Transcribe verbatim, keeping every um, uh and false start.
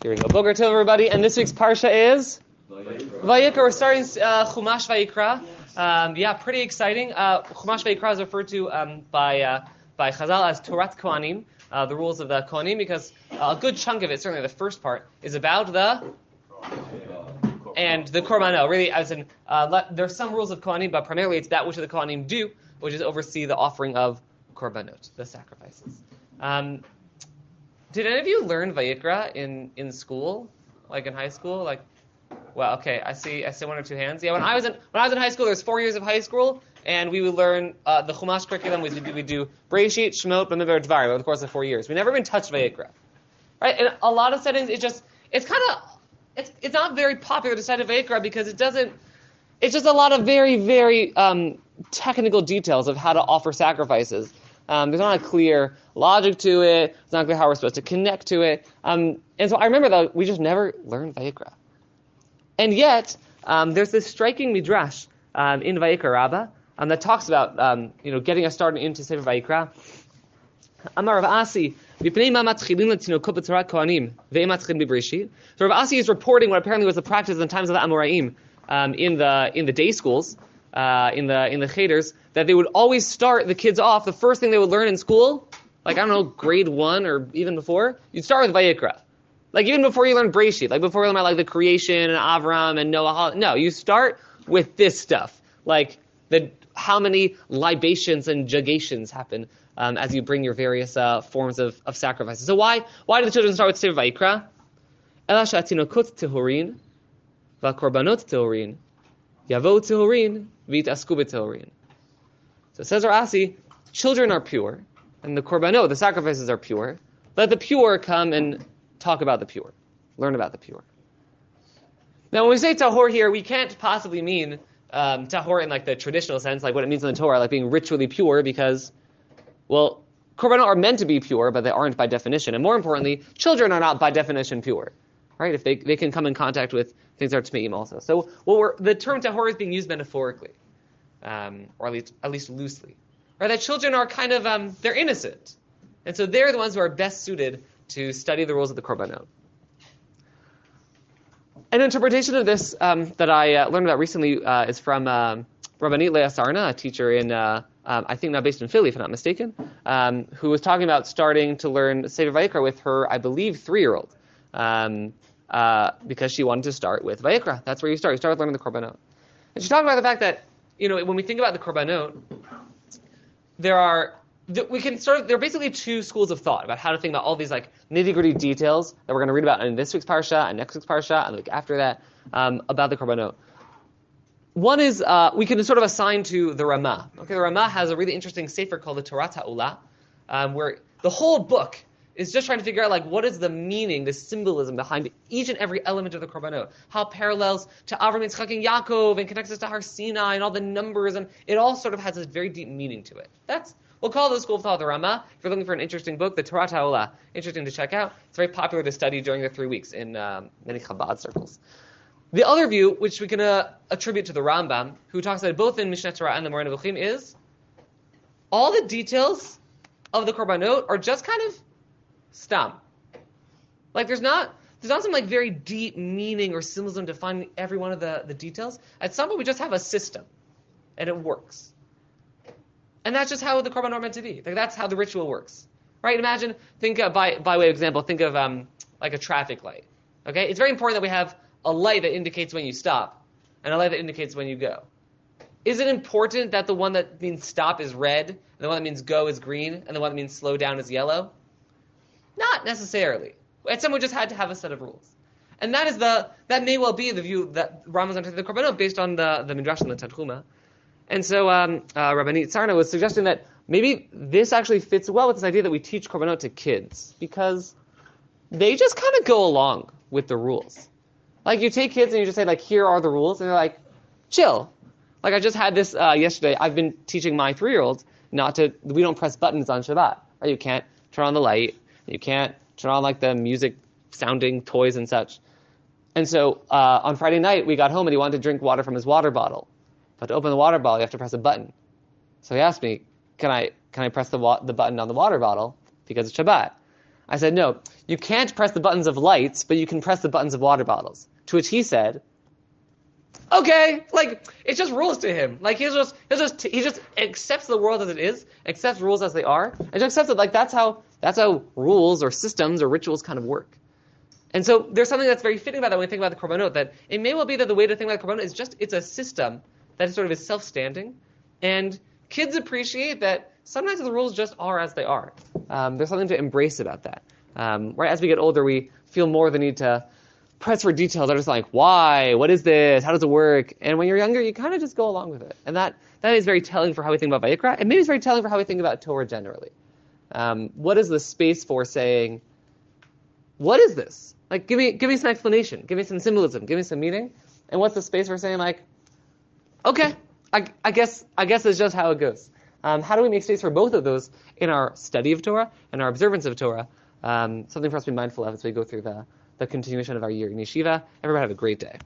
Here we go. Boker Tov, everybody. And this week's parsha is Vayikra. We're starting uh, Chumash Vayikra. Um, yeah, pretty exciting. Uh, Chumash Vayikra is referred to um, by uh, by Chazal as Torat Kohanim, uh, the rules of the Kohanim, because uh, a good chunk of it, certainly the first part, is about the and the Korbanot. Really, as in, uh, let, there's some rules of Kohanim, but primarily it's that which the Kohanim do, which is oversee the offering of Korbanot, the sacrifices. Um, Did any of you learn Vayikra in, in school, like in high school? Like, well, okay, I see I see one or two hands. Yeah, when I was in when I was in high school, there was four years of high school, and we would learn uh, the Chumash curriculum. We do we do Bereshit, Shemot, Bamidbar, Dvarim over the course of four years. We never even touched Vayikra, right? In a lot of settings, it just it's kind of it's it's not very popular to study Vayikra because it doesn't. It's just a lot of very very um, technical details of how to offer sacrifices. Um, there's not a clear logic to it. It's not clear how we're supposed to connect to it. Um, and so I remember that we just never learned Vayikra. And yet, um, there's this striking midrash um, in Vayikra Rabbah um, that talks about um, you know getting us started into Sefer Vayikra. Amar Rav Asi, v'pnei ma matchilin letinokot b'torat kohanim ve'em matchilin b'bereshit. So Rav Asi is reporting what apparently was the practice in the times of the Amoraim um, in the in the day schools. Uh, in the in the cheters, that they would always start the kids off, the first thing they would learn in school, like, I don't know, grade one or even before, you'd start with Vayikra. Like, even before you learn Bereshit, like before you learn about, like, the creation and Avram and Noah. No, you start with this stuff. Like, the how many libations and jugations happen um, as you bring your various uh, forms of, of sacrifices. So why why do the children start with Sefer Vayikra? Ela she'atinokot tehorin v'korbanot tehorin Yavo tehorin v'yitasku b'tehorin. So says Rav Asi, children are pure, and the korbanot, the sacrifices, are pure. Let the pure come and talk about the pure, learn about the pure. Now, when we say tahor here, we can't possibly mean um, tahor in like the traditional sense, like what it means in the Torah, like being ritually pure, because, well, korbanot are meant to be pure, but they aren't by definition. And more importantly, children are not by definition pure. Right? If they they can come in contact with things that are tmeim also. So what we're, the term tahor is being used metaphorically, um, or at least at least loosely. Right? That children are kind of um, they're innocent, and so they're the ones who are best suited to study the rules of the korbanot. An interpretation of this um, that I uh, learned about recently uh, is from um, Rabbanit Leah Sarna, a teacher in uh, um, I think now based in Philly, if I'm not mistaken, um, who was talking about starting to learn Sefer Vayikra with her, I believe, three-year-old. Um, uh, because she wanted to start with Vayikra. That's where you start. You start with learning the Korbanot. And she talked about the fact that, you know, when we think about the Korbanot, there are, we can sort of, there are basically two schools of thought about how to think about all these like nitty-gritty details that we're going to read about in this week's Parsha, and next week's Parsha, and the week after that, um, about the Korbanot. One is, uh, we can sort of assign to the Ramah. Okay, the Ramah has a really interesting sefer called the Torat Ha'ula, um, where the whole book is just trying to figure out, like, what is the meaning, the symbolism behind each and every element of the Korbanot. How it parallels to Avram, Yitzchak, and Yaakov, and connects us to Har Sinai, and all the numbers, and it all sort of has a very deep meaning to it. That's, we'll call the school of thought the Ramah. If you're looking for an interesting book, the Torat Ha'ula, interesting to check out. It's very popular to study during the three weeks in um, many Chabad circles. The other view, which we can uh, attribute to the Rambam, who talks about it both in Mishneh Torah and the Moreh Nevuchim, is all the details of the Korbanot are just kind of stam. Like there's not there's not some like very deep meaning or symbolism defining every one of the, the details. At some point we just have a system and it works. And that's just how the korban are meant to be. Like that's how the ritual works. Right? Imagine, think of, by by way of example, think of um like a traffic light. Okay? It's very important that we have a light that indicates when you stop and a light that indicates when you go. Is it important that the one that means stop is red, and the one that means go is green, and the one that means slow down is yellow? Not necessarily. At some point, just had to have a set of rules, and that is the that may well be the view that Rambam is the Korbanot based on the the midrash and the Tanchuma. And so, um, uh, Rabbanit Sarna was suggesting that maybe this actually fits well with this idea that we teach Korbanot to kids because they just kind of go along with the rules. Like you take kids and you just say like, here are the rules, and they're like, chill. Like I just had this uh, yesterday. I've been teaching my three-year-old not to. We don't press buttons on Shabbat. Right? You can't turn on the light. You can't turn on like the music sounding toys and such. And so uh, on Friday night, we got home and he wanted to drink water from his water bottle. But to open the water bottle, you have to press a button. So he asked me, can I can I press the wa- the button on the water bottle because it's Shabbat? I said, no, you can't press the buttons of lights, but you can press the buttons of water bottles. To which he said, okay, like, it's just rules to him. Like, he's just, he's just, he just accepts the world as it is, accepts rules as they are, and just accepts it. Like, that's how, that's how rules or systems or rituals kind of work. And so there's something that's very fitting about that when we think about the korbanot, that it may well be that the way to think about the korbanot is just, it's a system that is sort of is self-standing, and kids appreciate that sometimes the rules just are as they are. Um, there's something to embrace about that. Um, right, as we get older, we feel more the need to press for details that are just like, why? What is this? How does it work? And when you're younger, you kind of just go along with it. And that, that is very telling for how we think about Vayikra, and maybe it's very telling for how we think about Torah generally. Um, what is the space for saying, what is this? Like, give me, give me some explanation. Give me some symbolism. Give me some meaning. And what's the space for saying, like, okay, I, I guess, I guess it's just how it goes. Um, how do we make space for both of those in our study of Torah and our observance of Torah? Um, something for us to be mindful of as we go through the, the continuation of our year in yeshiva. Everybody have a great day.